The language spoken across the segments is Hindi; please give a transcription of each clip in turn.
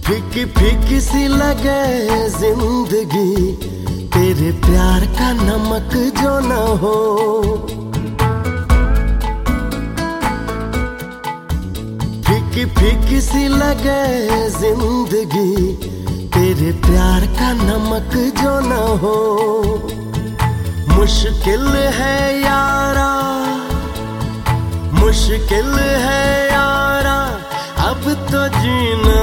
फीकी फीकी सी लगे जिंदगी, तेरे प्यार का नमक जो न हो। फीकी फीकी सी लगे जिंदगी, तेरे प्यार का नमक जो न हो। मुश्किल है यारा, मुश्किल है यारा अब तो जीना,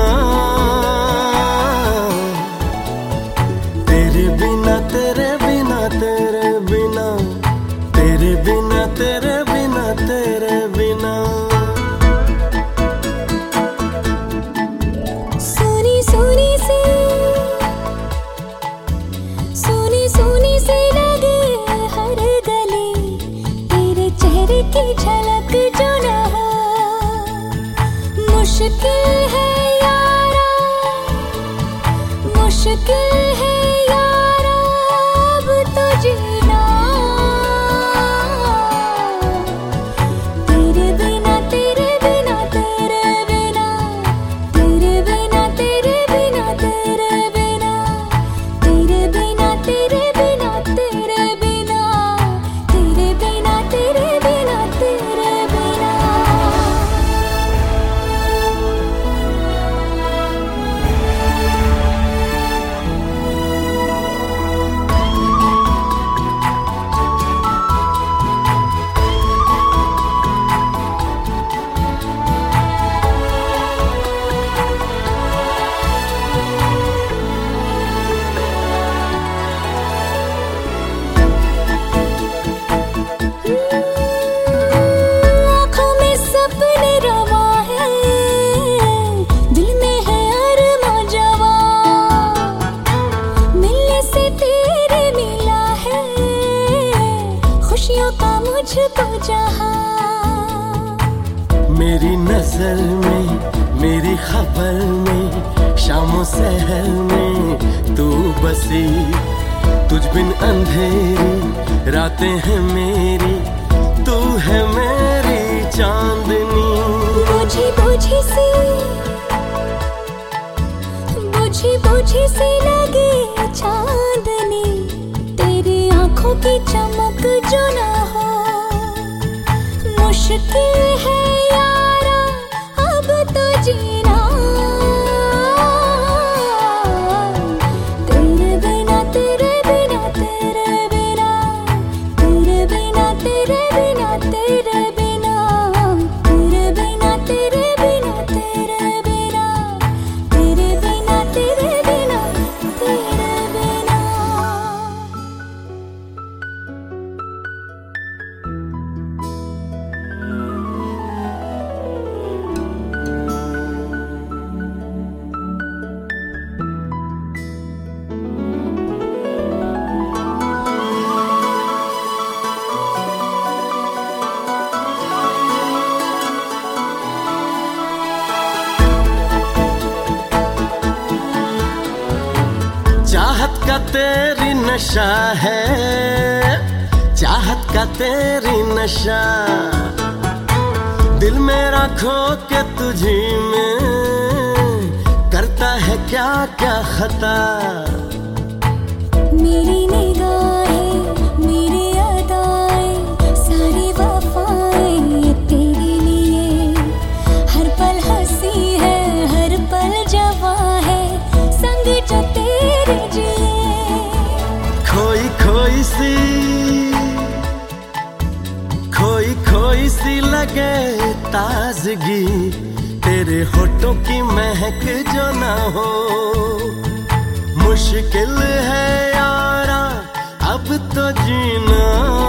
तेरे बिना तेरे बिना तेरे बिना, तेरे बिना तेरे बिना तेरे बिना। सोनी सोनी सी, सोनी सोनी सी लगे हर गली, तेरे चेहरे की झलक जो न हो। मुश्किल है यारा, मुश्किल है यारा अब तो जीना, तेरे बिना तेरे बिना तेरे बिना, तेरे बिना तेरे बिना तेरे बिना, तेरे बिना तेरे बिना तेरे बिना, तेरे बिना तेरे बिना तेरे बिना। मुझको जहाँ मेरी नजर में, मेरी खबर में, शामों सहर में तू बसी। तुझ बिन अंधेरी रातें हैं मेरी, तू है मेरी चांदनी। बुझी बुझी सी, बुझी बुझी सी लगे चांदनी, तेरी आंखों की चमक जो न हो। मुश्किल है यारा अब तो जीना, तेरे बिना तेरे बिना तेरे बिना, तेरे बिना तेरे बिना तेरे बिना, तेरे बिना तेरे बिना तेरे बिना, तेरे बिना तेरे बिना तेरे बिना। चाहत का तेरी नशा है, चाहत का तेरी नशा, दिल मेरा खो के तुझी में करता है क्या क्या खता। मेरी निगाहें, मेरी अदाएं, सारी वफाएं तेरे लिए, हर पल हंसी है, हर पल जवां है, संग जो तेरे जिए। खोई खोई सी, खोई खोई सी लगे ताजगी, तेरे होठों की महक जो न हो। मुश्किल है यारा अब तो जीना,